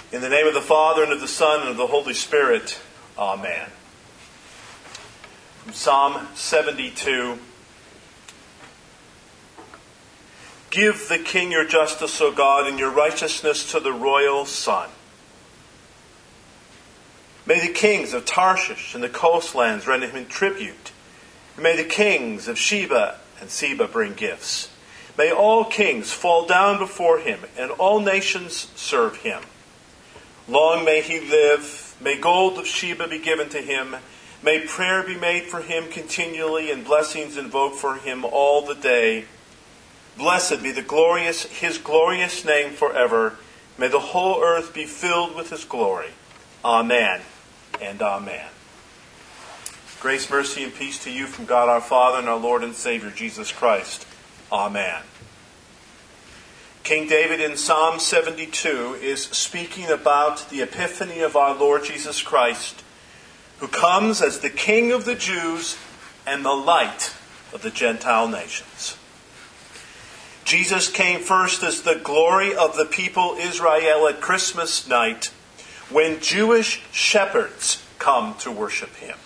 In the name of the Father, and of the Son, and of the Holy Spirit. Amen. From Psalm 72. Give the king your justice, O God, and your righteousness to the royal son. May the kings of Tarshish and the coastlands render him tribute. And may the kings of Sheba and Seba bring gifts. May all kings fall down before him, and all nations serve him. Long may he live. May gold of Sheba be given to him. May prayer be made for him continually, and blessings invoked for him all the day. Blessed be his glorious name forever. May the whole earth be filled with his glory. Amen and amen. Grace, mercy, and peace to you from God our Father and our Lord and Savior Jesus Christ. Amen. King David in Psalm 72 is speaking about the epiphany of our Lord Jesus Christ, who comes as the King of the Jews and the light of the Gentile nations. Jesus came first as the glory of the people Israel at Christmas night, when Jewish shepherds come to worship him.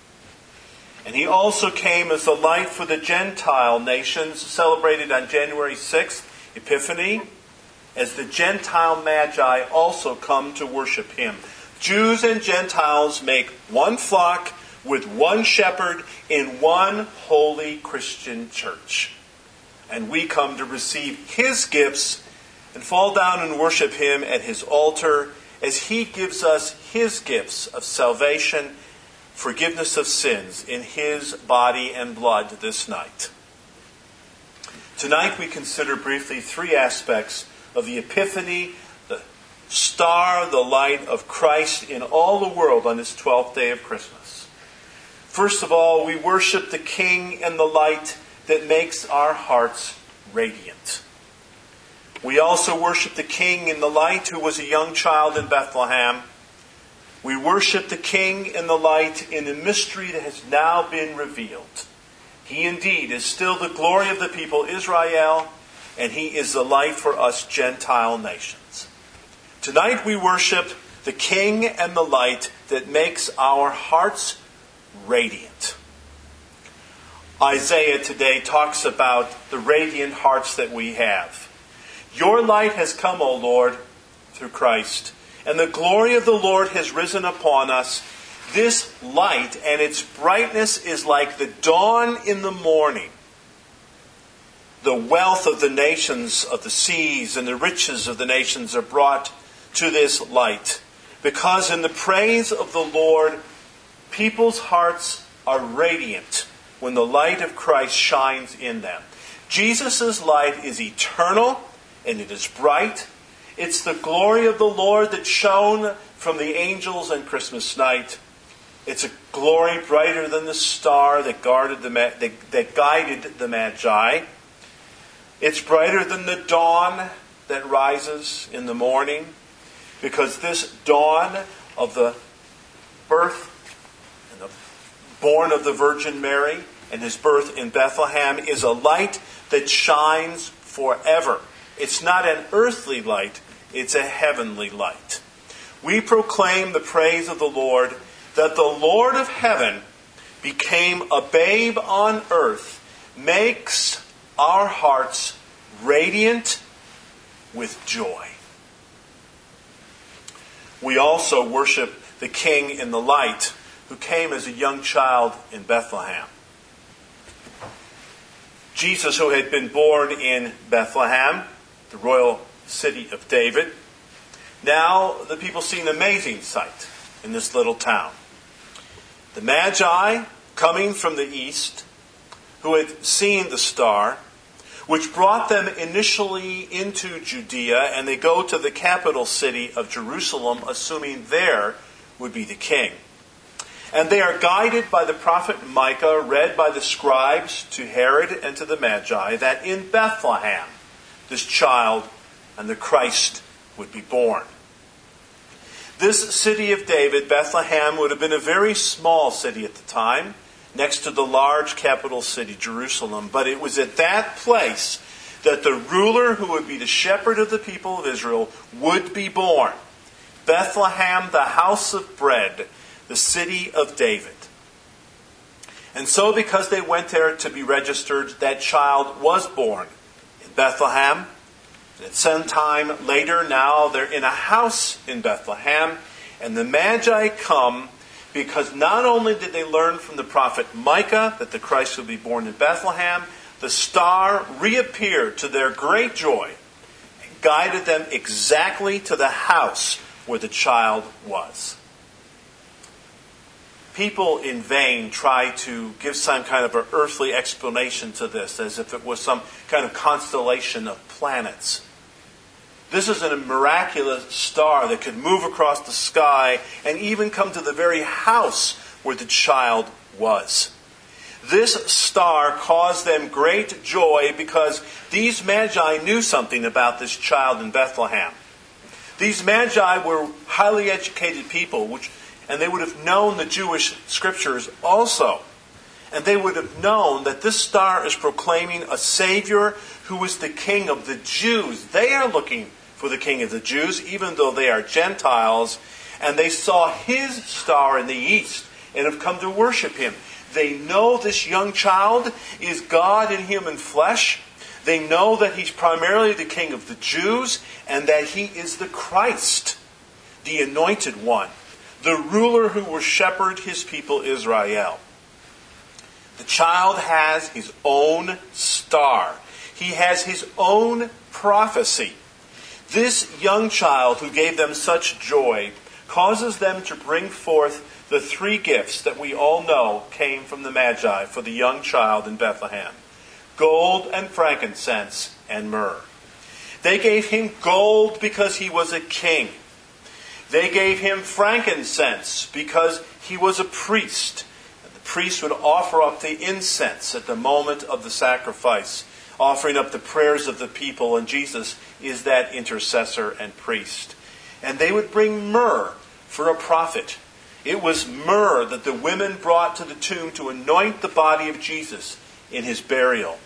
And he also came as the light for the Gentile nations, celebrated on January 6th, Epiphany, as the Gentile Magi also come to worship him. Jews and Gentiles make one flock with one shepherd in one holy Christian church. And we come to receive his gifts and fall down and worship him at his altar as he gives us his gifts of salvation, forgiveness of sins in his body and blood this night. Tonight we consider briefly three aspects of the Epiphany, the star, the light of Christ in all the world on this 12th day of Christmas. First of all, we worship the King and the light that makes our hearts radiant. We also worship the King in the light who was a young child in Bethlehem. We worship the King in the light in the mystery that has now been revealed. He indeed is still the glory of the people Israel, and he is the light for us Gentile nations. Tonight we worship the King and the light that makes our hearts radiant. Isaiah today talks about the radiant hearts that we have. Your light has come, O Lord, through Christ, and the glory of the Lord has risen upon us. This light and its brightness is like the dawn in the morning. The wealth of the nations of the seas and the riches of the nations are brought to this light. Because in the praise of the Lord, people's hearts are radiant when the light of Christ shines in them. Jesus' light is eternal and it is bright. It's the glory of the Lord that shone from the angels on Christmas night. It's a glory brighter than the star that guided the Magi. It's brighter than the dawn that rises in the morning, because this dawn of the birth and the born of the Virgin Mary and his birth in Bethlehem is a light that shines forever. It's not an earthly light, it's a heavenly light. We proclaim the praise of the Lord, that the Lord of heaven became a babe on earth, makes our hearts radiant with joy. We also worship the King in the light, who came as a young child in Bethlehem. Jesus, who had been born in Bethlehem, the royal city of David, now the people see an amazing sight in this little town. The Magi, coming from the east, who had seen the star, which brought them initially into Judea, and they go to the capital city of Jerusalem, assuming there would be the king. And they are guided by the prophet Micah, read by the scribes to Herod and to the Magi, that in Bethlehem this child and the Christ would be born. This city of David, Bethlehem, would have been a very small city at the time, next to the large capital city, Jerusalem. But it was at that place that the ruler who would be the shepherd of the people of Israel would be born. Bethlehem, the house of bread, the city of David. And so because they went there to be registered, that child was born in Bethlehem. And at some time later, now they're in a house in Bethlehem. And the Magi come because not only did they learn from the prophet Micah that the Christ would be born in Bethlehem, the star reappeared to their great joy and guided them exactly to the house where the child was. People in vain try to give some kind of an earthly explanation to this, as if it was some kind of constellation of planets. This is a miraculous star that could move across the sky and even come to the very house where the child was. This star caused them great joy because these Magi knew something about this child in Bethlehem. These Magi were highly educated people, and they would have known the Jewish scriptures also. And they would have known that this star is proclaiming a Savior who is the King of the Jews. They are looking for the King of the Jews, even though they are Gentiles. And they saw his star in the east and have come to worship him. They know this young child is God in human flesh. They know that he's primarily the King of the Jews and that he is the Christ, the Anointed One, the ruler who will shepherd his people Israel. The child has his own star. He has his own prophecy. This young child who gave them such joy causes them to bring forth the three gifts that we all know came from the Magi for the young child in Bethlehem: gold and frankincense and myrrh. They gave him gold because he was a king. They gave him frankincense because he was a priest. And the priest would offer up the incense at the moment of the sacrifice, offering up the prayers of the people, and Jesus is that intercessor and priest. And they would bring myrrh for a prophet. It was myrrh that the women brought to the tomb to anoint the body of Jesus in his burial.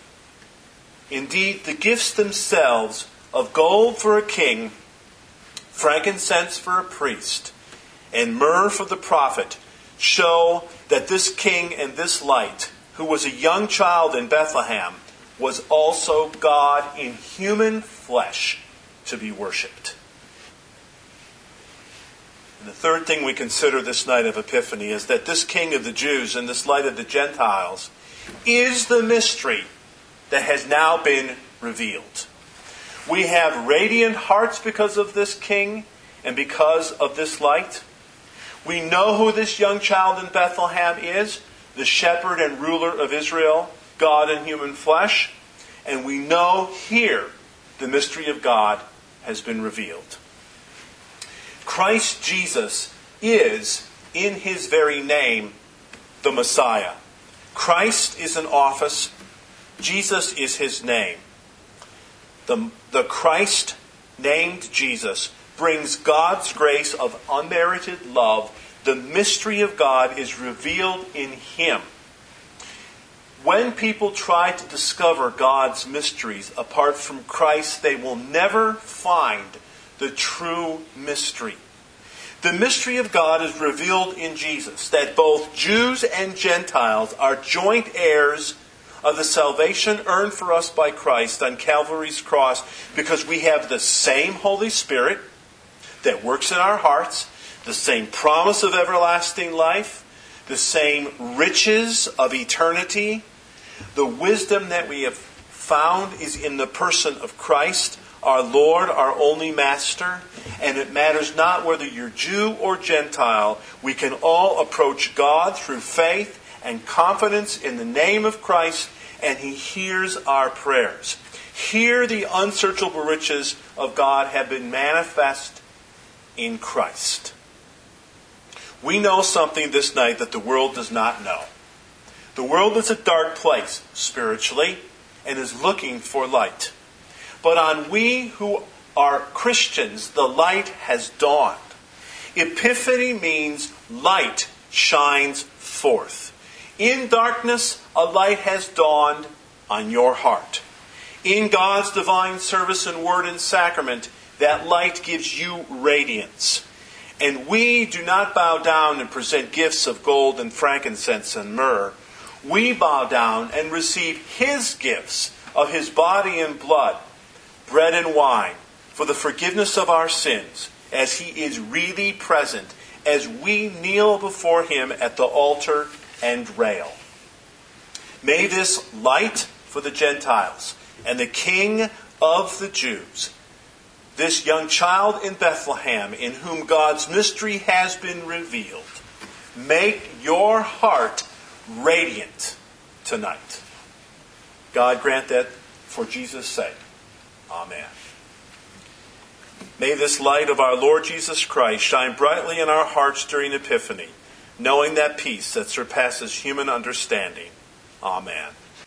Indeed, the gifts themselves of gold for a king, frankincense for a priest, and myrrh for the prophet show that this king and this light, who was a young child in Bethlehem, was also God in human flesh to be worshipped. And the third thing we consider this night of Epiphany is that this King of the Jews and this light of the Gentiles is the mystery that has now been revealed. We have radiant hearts because of this King and because of this light. We know who this young child in Bethlehem is, the shepherd and ruler of Israel, God in human flesh. And we know here the mystery of God has been revealed. Christ Jesus is, in his very name, the Messiah. Christ is an office. Jesus is his name. The Christ named Jesus brings God's grace of unmerited love. The mystery of God is revealed in him. When people try to discover God's mysteries apart from Christ, they will never find the true mystery. The mystery of God is revealed in Jesus, that both Jews and Gentiles are joint heirs of the salvation earned for us by Christ on Calvary's cross, because we have the same Holy Spirit that works in our hearts, the same promise of everlasting life, the same riches of eternity. The wisdom that we have found is in the person of Christ, our Lord, our only Master. And it matters not whether you're Jew or Gentile. We can all approach God through faith and confidence in the name of Christ, and he hears our prayers. Here the unsearchable riches of God have been manifest in Christ. We know something this night that the world does not know. The world is a dark place spiritually and is looking for light. But on we who are Christians, the light has dawned. Epiphany means light shines forth. In darkness, a light has dawned on your heart. In God's divine service and word and sacrament, that light gives you radiance. And we do not bow down and present gifts of gold and frankincense and myrrh. We bow down and receive His gifts of His body and blood, bread and wine, for the forgiveness of our sins, as He is really present, as we kneel before Him at the altar and rail. May this light for the Gentiles and the King of the Jews, this young child in Bethlehem in whom God's mystery has been revealed, make your heart radiant tonight. God grant that for Jesus' sake. Amen. May this light of our Lord Jesus Christ shine brightly in our hearts during Epiphany, knowing that peace that surpasses human understanding. Amen.